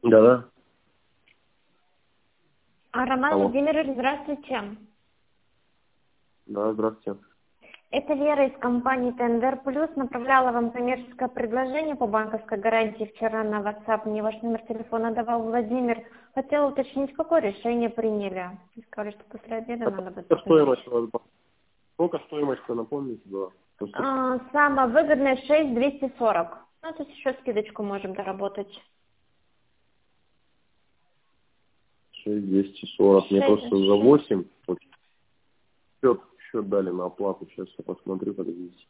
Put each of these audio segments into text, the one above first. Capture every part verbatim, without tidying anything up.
Да-да. А, Роман Алло. Владимирович, здравствуйте. Да, здравствуйте. Это Вера из компании Тендер Плюс. Направляла вам коммерческое предложение по банковской гарантии вчера на WhatsApp. Мне ваш номер телефона давал Владимир. Хотела уточнить, какое решение приняли. Вы сказали, что после обеда надо будет Сколько позвонить. стоимость у вас была? Сколько стоимость, напомните, была? А, самое выгодное шесть тысяч двести сорок. Ну, то есть еще скидочку можем доработать. шесть тысяч двести сорок. Мне шесть, просто за шесть. восемь. Вот, счет, счет дали на оплату. Сейчас я посмотрю, подождите.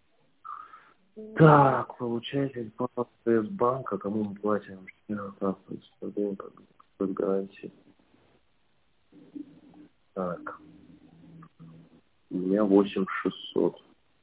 Так, получается, из банка, кому мы платим? Так, под гарантии. Так, у меня восемь тысяч шестьсот.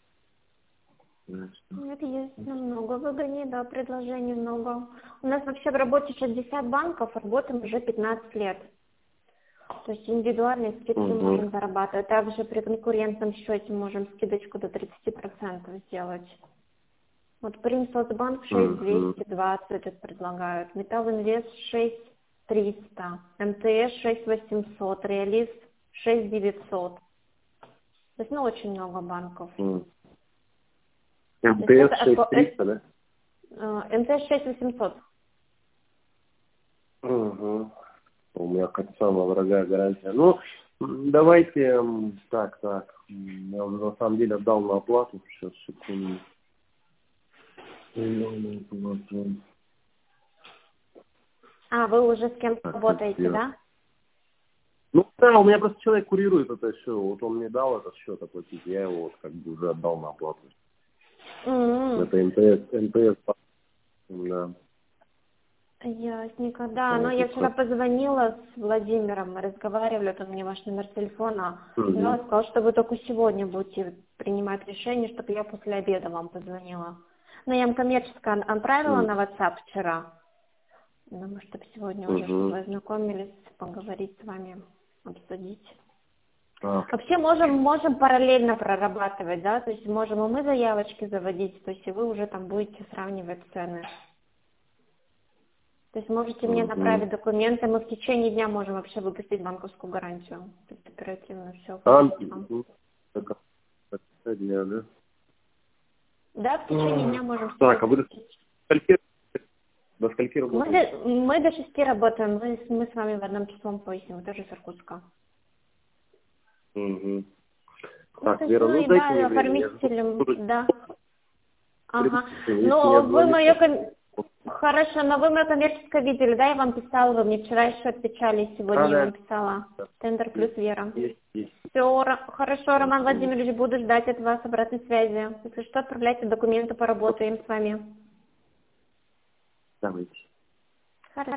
Это есть намного выгоднее, да, предложений много. У нас вообще в работе шестьдесят банков, работаем уже пятнадцать лет. То есть индивидуальные скидки Угу. можем зарабатывать. Также при конкурентном счете можем скидочку до тридцати процентов сделать. Вот Примсоцбанк шесть тысяч двести двадцать предлагают, Металлинвест шесть тысяч триста, МТС шесть тысяч восемьсот, Реалист шесть тысяч девятьсот. То есть, ну, очень много банков. МТС шесть тысяч триста, да? МТС шесть тысяч восемьсот. Угу. У меня как самая дорогая гарантия. Ну, давайте, м, так, так. м, Я уже на самом деле отдал на оплату. Сейчас, секунду. А, вы уже с кем-то Так, работаете, так, да? ну да, у меня просто человек курирует это все. Вот он мне дал этот счет оплатить, я его вот как бы уже отдал на оплату. М-м. Это МТС, МТС, да. Ясненько, да. Но Вот, я и вчера всё. позвонила с Владимиром, мы разговаривали, вот он мне ваш номер телефона Мгм. дал, сказал, что вы только сегодня будете принимать решение, чтобы я после обеда вам позвонила. Но я им коммерческое отправила Мгм. на WhatsApp вчера. Думаю, чтобы сегодня уже, чтобы Мгм. вы ознакомились, поговорить с вами, обсудить. А, Вообще можем, можем параллельно прорабатывать, да, то есть можем и мы заявочки заводить, то есть и вы уже там будете сравнивать цены. То есть можете мне мгм. направить документы, мы в течение дня можем вообще выпустить банковскую гарантию. То есть оперативно все А, выпустить вам. мгм. Так, так, дня, да? Да, в течение дня можем все Так, а вы до выпустить. скольки, до скольки Мы работаете? до, мы до шести работаем, мы, с- мы с вами в одном часовом поясе, мы тоже с Иркутска. Угу. Ну, Так, то есть, Вера, ну ну и дайте да, мне время, я жду. оформителем, да. Ага. Если не Но вы мое отзвонится. ком- хорошо, но вы мое коммерческое видели, да, я вам писала, вы мне вчера еще отвечали, и А, сегодня я да. вам писала. Тендер плюс Есть, Вера. есть, есть. Все, хорошо, Роман Мгм. Владимирович, буду ждать от вас обратной связи. Если что, отправляйте документы, поработаем с вами. Давайте.